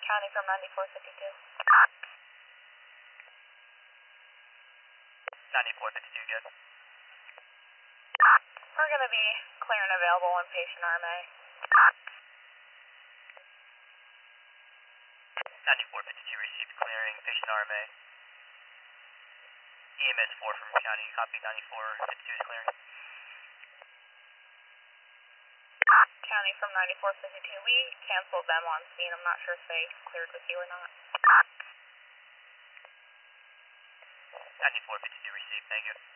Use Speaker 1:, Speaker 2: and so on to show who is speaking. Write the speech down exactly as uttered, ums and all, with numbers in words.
Speaker 1: County from ninety-four fifty-two.
Speaker 2: ninety-four fifty-two, good.
Speaker 1: We're going to be clear and available on patient R M A.
Speaker 2: ninety-four fifty-two received clearing, patient R M A. E M S four from County, copy ninety-four fifty-two is clearing.
Speaker 1: County from ninety-four fifty-two, we canceled them on scene. I'm not sure if they cleared with you or not.
Speaker 2: ninety-four fifty-two received, thank you.